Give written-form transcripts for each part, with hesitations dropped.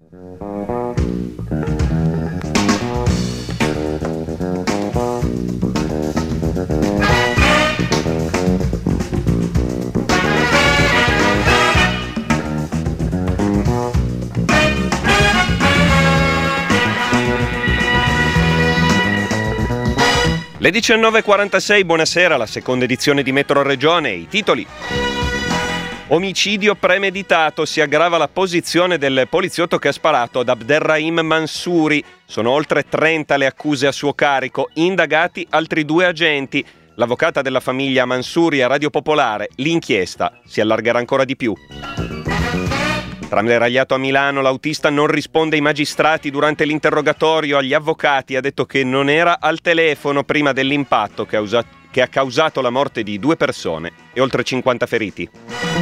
Le 19.46, buonasera, la seconda edizione di Metro Regione. I titoli: omicidio premeditato, si aggrava la posizione del poliziotto che ha sparato ad Abderrahim Mansouri. Sono oltre 30 le accuse a suo carico, indagati altri 2 agenti. L'avvocata della famiglia Mansouri a Radio Popolare: l'inchiesta si allargherà ancora di più. Tram deragliato a Milano, l'autista non risponde ai magistrati durante l'interrogatorio agli avvocati. Ha detto che non era al telefono prima dell'impatto che ha causato la morte di 2 persone e oltre 50 feriti.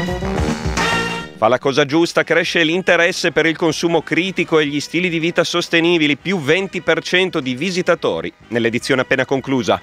Fa la cosa giusta, cresce l'interesse per il consumo critico e gli stili di vita sostenibili, più 20% di visitatori nell'edizione appena conclusa.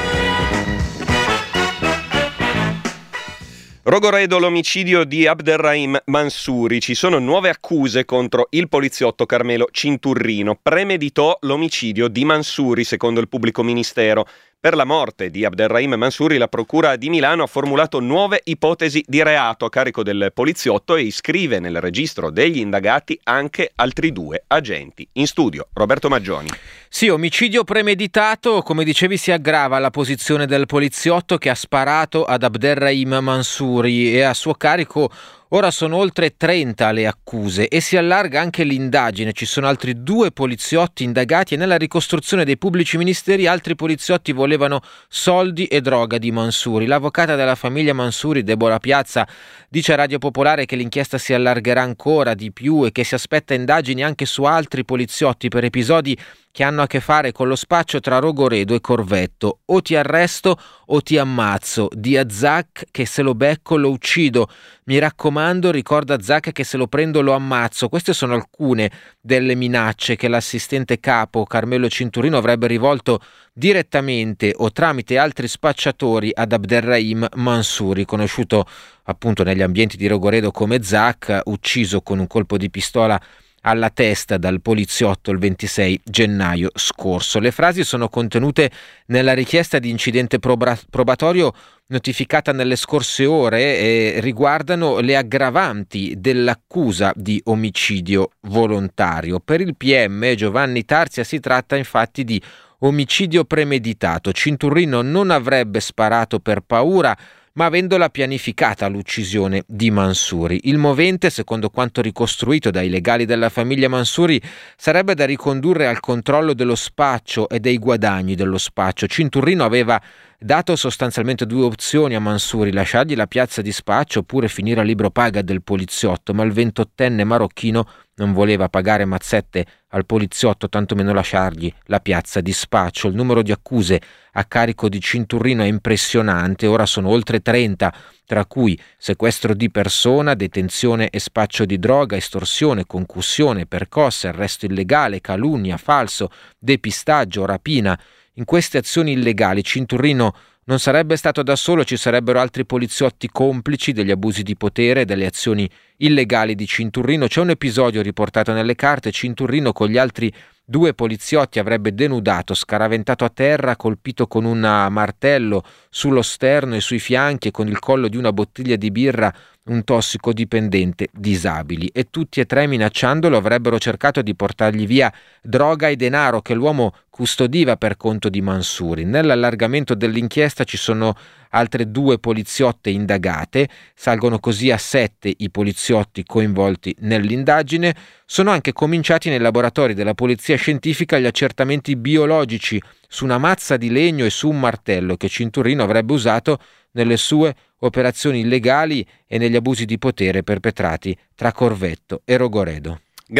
Rogoredo, l'omicidio di Abderrahim Mansouri. Ci sono nuove accuse contro il poliziotto Carmelo Cinturrino. Premeditò l'omicidio di Mansouri, secondo il pubblico ministero. Per la morte di Abderrahim Mansouri, la Procura di Milano ha formulato nuove ipotesi di reato a carico del poliziotto e iscrive nel registro degli indagati anche altri 2 agenti. In studio, Roberto Maggioni. Sì, omicidio premeditato, come dicevi, si aggrava la posizione del poliziotto che ha sparato ad Abderrahim Mansouri e a suo carico ora sono oltre 30 le accuse e si allarga anche l'indagine. Ci sono altri 2 poliziotti indagati e nella ricostruzione dei pubblici ministeri altri poliziotti volevano soldi e droga di Mansouri. L'avvocata della famiglia Mansouri, Deborah Piazza, dice a Radio Popolare che l'inchiesta si allargherà ancora di più e che si aspetta indagini anche su altri poliziotti per episodi che hanno a che fare con lo spaccio tra Rogoredo e Corvetto. O ti arresto o ti ammazzo. Di a Zac che se lo becco lo uccido. Mi raccomando, ricorda Zac che se lo prendo lo ammazzo. Queste sono alcune delle minacce che l'assistente capo Carmelo Cinturino avrebbe rivolto direttamente o tramite altri spacciatori ad Abderrahim Mansouri, conosciuto appunto negli ambienti di Rogoredo come Zac, ucciso con un colpo di pistola alla testa dal poliziotto il 26 gennaio scorso. Le frasi sono contenute nella richiesta di incidente probatorio notificata nelle scorse ore e riguardano le aggravanti dell'accusa di omicidio volontario. Per il PM Giovanni Tarzia si tratta infatti di omicidio premeditato. Cinturino non avrebbe sparato per paura, ma avendola pianificata l'uccisione di Mansouri. Il movente, secondo quanto ricostruito dai legali della famiglia Mansouri, sarebbe da ricondurre al controllo dello spaccio e dei guadagni dello spaccio. Cinturino aveva dato sostanzialmente 2 opzioni a Mansouri: lasciargli la piazza di spaccio oppure finire a libro paga del poliziotto, ma il 28enne marocchino non voleva pagare mazzette al poliziotto, tantomeno lasciargli la piazza di spaccio. Il numero di accuse a carico di Cinturino è impressionante, ora sono oltre 30, tra cui sequestro di persona, detenzione e spaccio di droga, estorsione, concussione, percosse, arresto illegale, calunnia, falso, depistaggio, rapina. In queste azioni illegali Cinturino non sarebbe stato da solo, ci sarebbero altri poliziotti complici degli abusi di potere e delle azioni illegali di Cinturino. C'è un episodio riportato nelle carte: Cinturino con gli altri 2 poliziotti avrebbe denudato, scaraventato a terra, colpito con un martello sullo sterno e sui fianchi e con il collo di una bottiglia di birra un tossicodipendente disabili, e tutti e 3, minacciandolo, avrebbero cercato di portargli via droga e denaro che l'uomo custodiva per conto di Mansouri. Nell'allargamento dell'inchiesta ci sono altre 2 poliziotte indagate, salgono così a 7 i poliziotti coinvolti nell'indagine. Sono anche cominciati nei laboratori della polizia scientifica gli accertamenti biologici su una mazza di legno e su un martello che Cinturino avrebbe usato nelle sue operazioni illegali e negli abusi di potere perpetrati tra Corvetto e Rogoredo.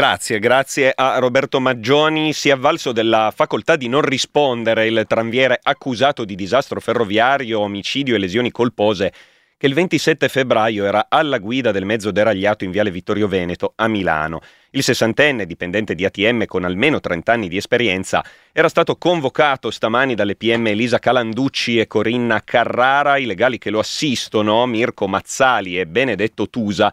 Grazie a Roberto Maggioni. Si è avvalso della facoltà di non rispondere il tranviere accusato di disastro ferroviario, omicidio e lesioni colpose che il 27 febbraio era alla guida del mezzo deragliato in viale Vittorio Veneto a Milano. Il 60enne, dipendente di ATM con almeno 30 anni di esperienza, era stato convocato stamani dalle PM Elisa Calanducci e Corinna Carrara. I legali che lo assistono, Mirko Mazzali e Benedetto Tusa,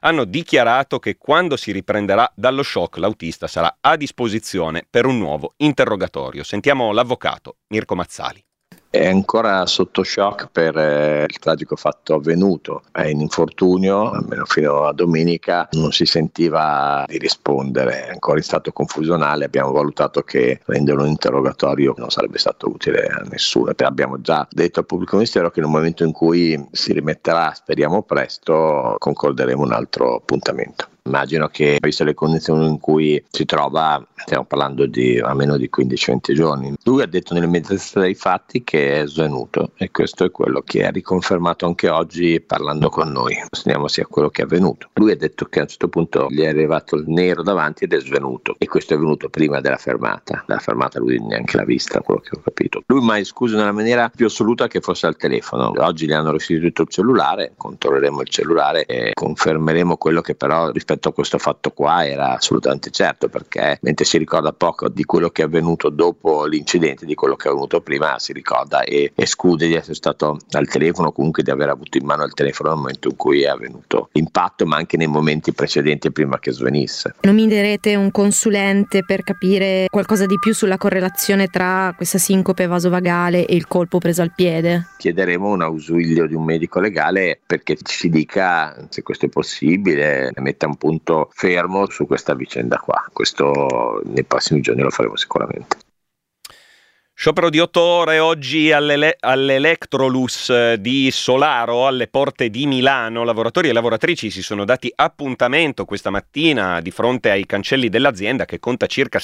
hanno dichiarato che quando si riprenderà dallo shock l'autista sarà a disposizione per un nuovo interrogatorio. Sentiamo l'avvocato Mirko Mazzali. È ancora sotto shock per il tragico fatto avvenuto. È in infortunio, almeno fino a domenica non si sentiva di rispondere, è ancora in stato confusionale. Abbiamo valutato che rendere un interrogatorio non sarebbe stato utile a nessuno. Abbiamo già detto al pubblico ministero che nel momento in cui si rimetterà, speriamo presto, concorderemo un altro appuntamento. Immagino che, visto le condizioni in cui si trova, stiamo parlando di a meno di 15-20 giorni. Lui ha detto nell'immediatezza dei fatti che è svenuto, e questo è quello che ha riconfermato anche oggi parlando con noi. Speriamo sia quello che è avvenuto. Lui ha detto che a un certo punto gli è arrivato il nero davanti ed è svenuto, e questo è avvenuto prima della fermata. La fermata lui neanche l'ha vista, quello che ho capito. Lui mai scusa nella maniera più assoluta che fosse al telefono. Oggi gli hanno restituito il cellulare, controlleremo il cellulare e confermeremo quello che però rispetto a questo fatto qua era assolutamente certo, perché mentre si ricorda poco di quello che è avvenuto dopo l'incidente, di quello che è avvenuto prima si ricorda e esclude di essere stato al telefono, comunque di aver avuto in mano il telefono nel momento in cui è avvenuto l'impatto, ma anche nei momenti precedenti prima che svenisse. Nominerete un consulente per capire qualcosa di più sulla correlazione tra questa sincope vasovagale e il colpo preso al piede? Chiederemo un ausilio di un medico legale perché ci dica se questo è possibile, metta un punto fermo su questa vicenda qua. Questo nei prossimi giorni lo faremo sicuramente. Sciopero di 8 ore oggi all'Electrolux di Solaro, alle porte di Milano. Lavoratori e lavoratrici si sono dati appuntamento questa mattina di fronte ai cancelli dell'azienda, che conta circa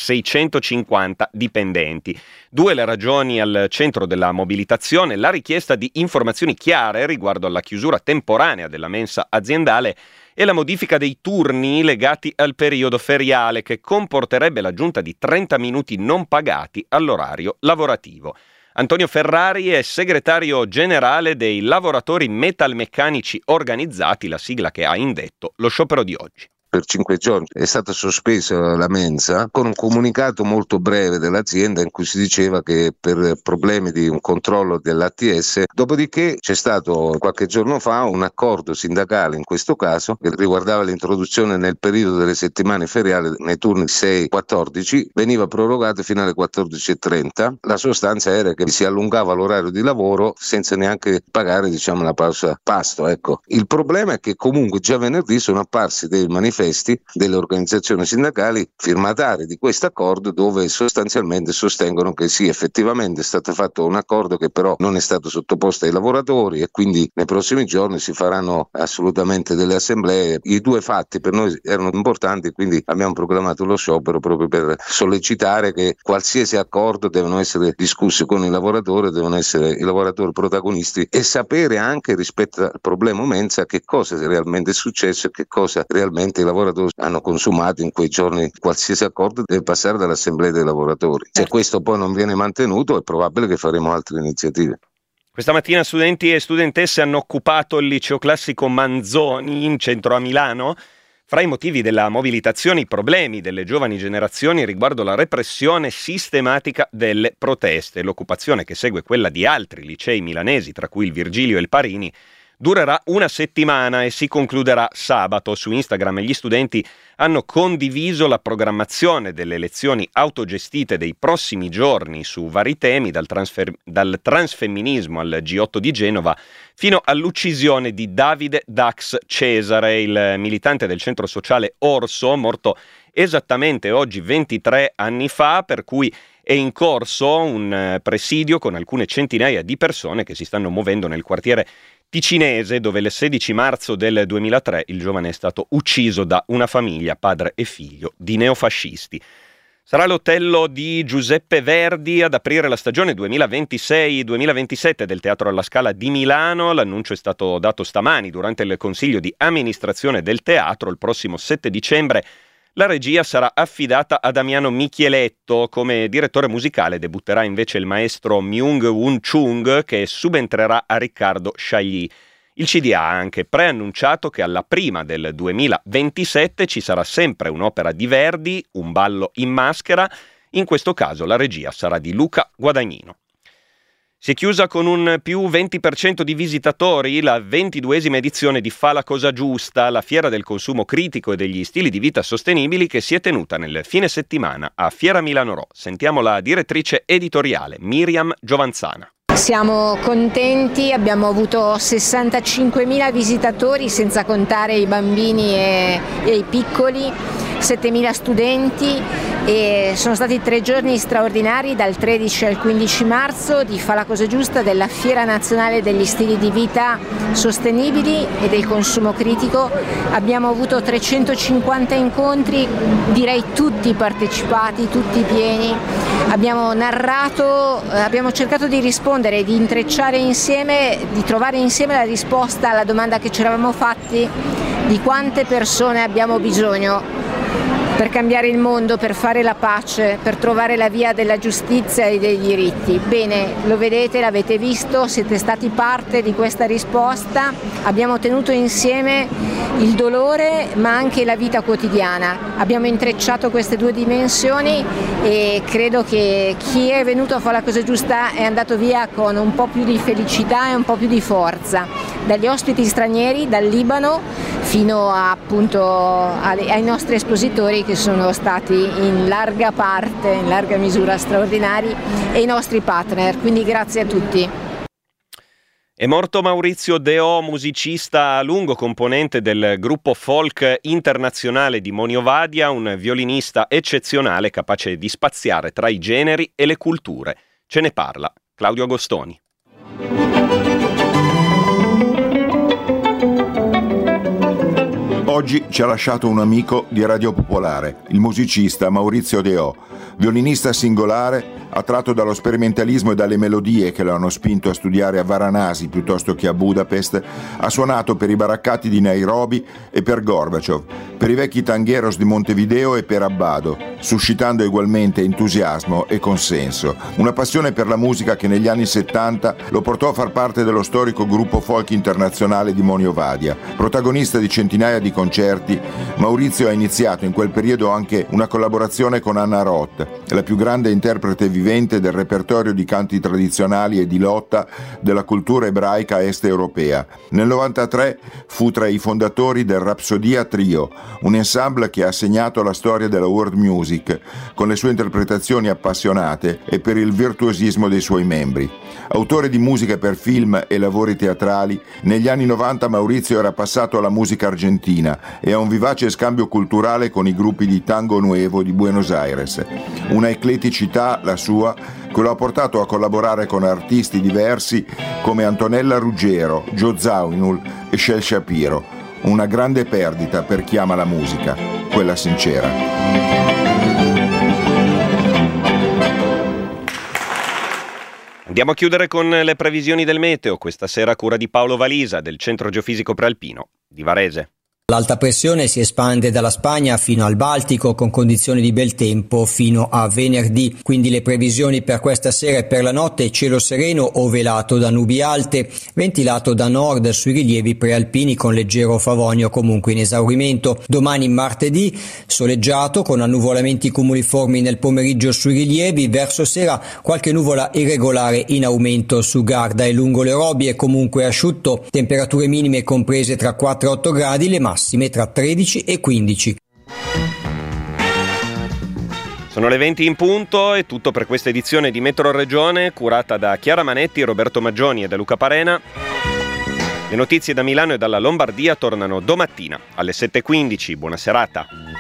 650 dipendenti. 2 le ragioni al centro della mobilitazione: la richiesta di informazioni chiare riguardo alla chiusura temporanea della mensa aziendale e la modifica dei turni legati al periodo feriale, che comporterebbe l'aggiunta di 30 minuti non pagati all'orario lavorativo. Antonio Ferrari è segretario generale dei lavoratori metalmeccanici organizzati, la sigla che ha indetto lo sciopero di oggi. Per 5 giorni è stata sospesa la mensa con un comunicato molto breve dell'azienda in cui si diceva che per problemi di un controllo dell'ATS, dopodiché c'è stato qualche giorno fa un accordo sindacale in questo caso che riguardava l'introduzione nel periodo delle settimane feriali nei turni 6-14, veniva prorogato fino alle 14:30. La sostanza era che si allungava l'orario di lavoro senza neanche pagare, la pausa pasto. Ecco. Il problema è che comunque già venerdì sono apparsi dei manifesti delle organizzazioni sindacali firmatari di questo accordo, dove sostanzialmente sostengono che sì, effettivamente è stato fatto un accordo che però non è stato sottoposto ai lavoratori, e quindi nei prossimi giorni si faranno assolutamente delle assemblee. I 2 fatti per noi erano importanti, quindi abbiamo proclamato lo sciopero proprio per sollecitare che qualsiasi accordo devono essere discussi con i lavoratori, devono essere i lavoratori protagonisti, e sapere anche rispetto al problema mensa che cosa realmente è successo e che cosa realmente i lavoratori hanno consumato in quei giorni. Qualsiasi accordo deve passare dall'assemblea dei lavoratori. Se questo poi non viene mantenuto è probabile che faremo altre iniziative. Questa mattina studenti e studentesse hanno occupato il liceo classico Manzoni in centro a Milano. Fra i motivi della mobilitazione i problemi delle giovani generazioni riguardo la repressione sistematica delle proteste. L'occupazione, che segue quella di altri licei milanesi, tra cui il Virgilio e il Parini, durerà una settimana e si concluderà sabato. Su Instagram gli studenti hanno condiviso la programmazione delle lezioni autogestite dei prossimi giorni su vari temi, dal transfemminismo al G8 di Genova fino all'uccisione di Davide Dax Cesare, il militante del centro sociale Orso, morto esattamente oggi 23 anni fa, per cui è in corso un presidio con alcune centinaia di persone che si stanno muovendo nel quartiere ticinese, dove il 16 marzo del 2003 il giovane è stato ucciso da una famiglia, padre e figlio, di neofascisti. Sarà l'Otello di Giuseppe Verdi ad aprire la stagione 2026-2027 del Teatro alla Scala di Milano. L'annuncio è stato dato stamani durante il consiglio di amministrazione del teatro. Il prossimo 7 dicembre la regia sarà affidata a Damiano Michieletto. Come direttore musicale debutterà invece il maestro Myung-Whun Chung, che subentrerà a Riccardo Chailly. Il CDA ha anche preannunciato che alla prima del 2027 ci sarà sempre un'opera di Verdi, Un ballo in maschera. In questo caso la regia sarà di Luca Guadagnino. Si è chiusa con un più 20% di visitatori la 22esima edizione di Fa la cosa giusta, la fiera del consumo critico e degli stili di vita sostenibili che si è tenuta nel fine settimana a Fiera Milano Rho. Sentiamo la direttrice editoriale Miriam Giovanzana. Siamo contenti, abbiamo avuto 65.000 visitatori senza contare i bambini e i piccoli, 7.000 studenti e sono stati 3 giorni straordinari dal 13 al 15 marzo di Fa la cosa giusta della Fiera Nazionale degli Stili di Vita Sostenibili e del Consumo Critico. Abbiamo avuto 350 incontri, direi tutti partecipati, tutti pieni. Abbiamo narrato, abbiamo cercato di rispondere, di intrecciare insieme, di trovare insieme la risposta alla domanda che ci eravamo fatti di quante persone abbiamo bisogno per cambiare il mondo, per fare la pace, per trovare la via della giustizia e dei diritti. Bene, lo vedete, l'avete visto, siete stati parte di questa risposta. Abbiamo tenuto insieme il dolore ma anche la vita quotidiana. Abbiamo intrecciato queste 2 dimensioni e credo che chi è venuto a fare la cosa giusta è andato via con un po' più di felicità e un po' più di forza. Dagli ospiti stranieri, dal Libano, fino appunto ai nostri espositori che sono stati in larga parte, in larga misura straordinari, e i nostri partner, quindi grazie a tutti. È morto Maurizio Deò, musicista a lungo, componente del gruppo folk internazionale di Monio Vadia, un violinista eccezionale capace di spaziare tra i generi e le culture. Ce ne parla Claudio Agostoni. Oggi ci ha lasciato un amico di Radio Popolare, il musicista Maurizio Deò, violinista singolare, attratto dallo sperimentalismo e dalle melodie che lo hanno spinto a studiare a Varanasi piuttosto che a Budapest. Ha suonato per i baraccati di Nairobi e per Gorbaciov, per i vecchi tangueros di Montevideo e per Abbado, suscitando ugualmente entusiasmo e consenso. Una passione per la musica che negli anni 70 lo portò a far parte dello storico gruppo folk internazionale di Monio Vadia. Protagonista di centinaia di concerti, Maurizio ha iniziato in quel periodo anche una collaborazione con Anna Roth, la più grande interprete vivente del repertorio di canti tradizionali e di lotta della cultura ebraica est europea. Nel 93 fu tra i fondatori del Rapsodia Trio, un ensemble che ha segnato la storia della world music con le sue interpretazioni appassionate e per il virtuosismo dei suoi membri. Autore di musica per film e lavori teatrali, negli anni 90 Maurizio era passato alla musica argentina e a un vivace scambio culturale con i gruppi di Tango Nuevo di Buenos Aires. Una ecletticità, la sua, che lo ha portato a collaborare con artisti diversi come Antonella Ruggero, Joe Zawinul e Shel Shapiro. Una grande perdita per chi ama la musica, quella sincera. Andiamo a chiudere con le previsioni del meteo, questa sera a cura di Paolo Valisa del Centro Geofisico Prealpino di Varese. L'alta pressione si espande dalla Spagna fino al Baltico con condizioni di bel tempo fino a venerdì, quindi le previsioni per questa sera e per la notte: cielo sereno o velato da nubi alte, ventilato da nord sui rilievi prealpini con leggero favonio comunque in esaurimento. Domani martedì soleggiato con annuvolamenti cumuliformi nel pomeriggio sui rilievi, verso sera qualche nuvola irregolare in aumento su Garda e lungo le Robie, comunque asciutto, temperature minime comprese tra 4 e 8 gradi, le massime tra 13 e 15. Sono le 20 in punto, è tutto per questa edizione di Metro Regione, curata da Chiara Manetti, Roberto Maggioni e da Luca Parena. Le notizie da Milano e dalla Lombardia tornano domattina alle 7:15. Buona serata.